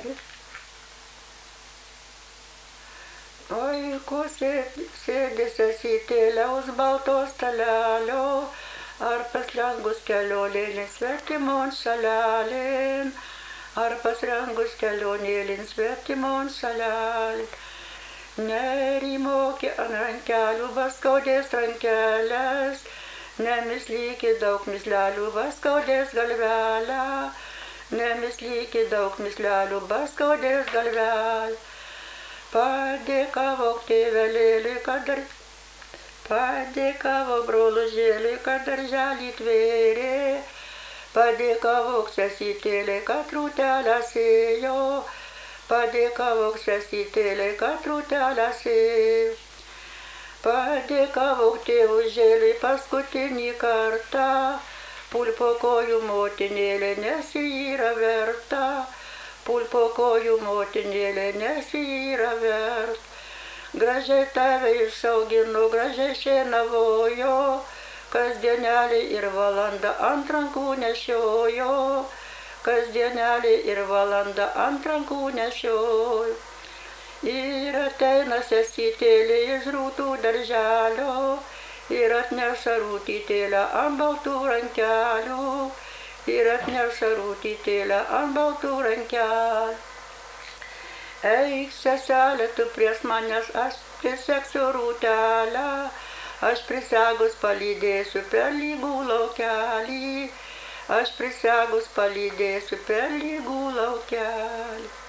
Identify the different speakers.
Speaker 1: stalelį. Oi, sėdi sesytėlė už balto stalelio, ar paslengus kelionėlin svetimon šalelin, ar pasrengus kelionėlin svetimon šalelin. Nerimokė ant rankelių vaskaudės rankelės, nemislykė daug mislelių vaskaudės galvelę, nemislykė daug mislelių vaskaudės galvelę. Padėkavo tėvelėliui, padėkavo brolužėliui, kad darželį tvėrė, padėkavo sesytėlė, kad rūtelę sėjo, padėkavo sesytėlė, kad rūtelę sėjo. Padėkavo tėvužėliui paskutinį kartą, pulpo kojų motinėlė, nes ji yra verta, pulpo kojų motinėlė, nes ji yra verta. Gražiai tave išaugino, gražiai šienavojo, kasdienelį ir valandą ant rankų nešiojo, kasdienelį ir valandą ant rankų nešiojo. Ir ateina sesytėlė iš rūtų darželio, ir atneša rūtytėlę ant baltų rankelių, ir atneša rūtytėlę ant baltų rankelių. Eik, seselė, tu prieš manęs, aš priseksiu rūtelę, aš prisegus palydėsiu per lygų laukelį, aš prisegus palydėsiu per lygų laukelį.